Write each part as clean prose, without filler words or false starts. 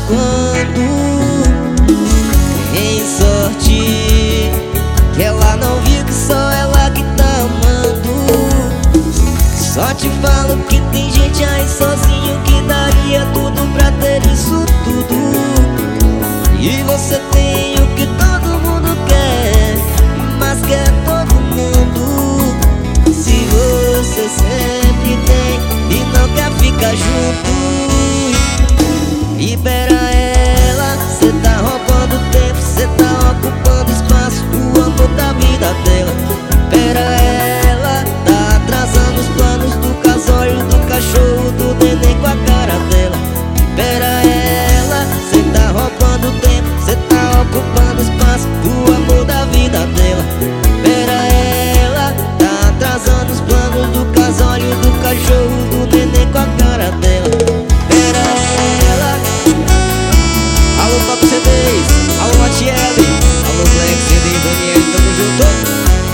quando tem sorte, que ela não viu que só ela que tá amando. Só te falo que tem gente aí sozinho que daria tudo pra ter isso tudo. E você tem o que todo mundo quer, mas quer todo mundo. Se você sempre tem e não quer ficar junto, libera ela. Cê tá roubando tempo, cê tá ocupando espaço, o amor da vida dela. Libera ela, tá atrasando os planos do casório, do cachorro, do neném com a cara dela. Libera ela, cê tá roubando tempo, cê tá ocupando espaço, o amor da vida dela. Libera ela, tá atrasando os planos do casório, do cachorro, do neném com a cara dela. Libera ela. Alô Top CDs, alô Matiele, alô Black CD, Daniel, tamo junto.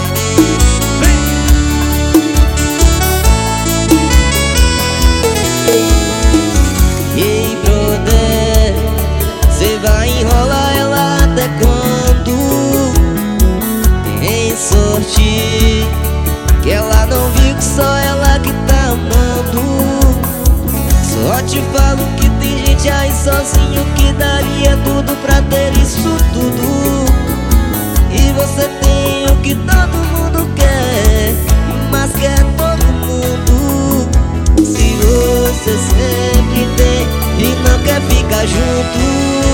Ei brother, cê vai enrolar ela até quando? Tem sorte, que ela não viu que só ela que tá amando. Só te falo que tem gente aí sozinho que daria tudo pra ter isso tudo. E você tem o que todo mundo quer, mas quer todo mundo. Se você sempre tem e não quer ficar junto,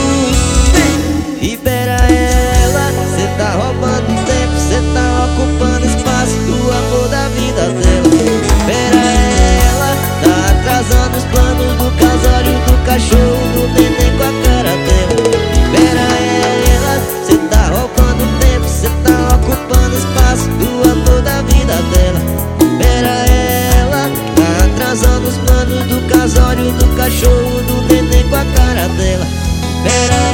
libera ela. Cê tá roubando tempo, cê tá ocupando espaço, do amor da vida dela. Libera ela, tá atrasando os planos do casório, do cachorro, do neném com a cara dela. Libera ela, cê tá roubando tempo, cê tá ocupando espaço, do amor da vida dela. Libera ela, tá atrasando os planos do casório, do cachorro, do neném com a cara dela. Libera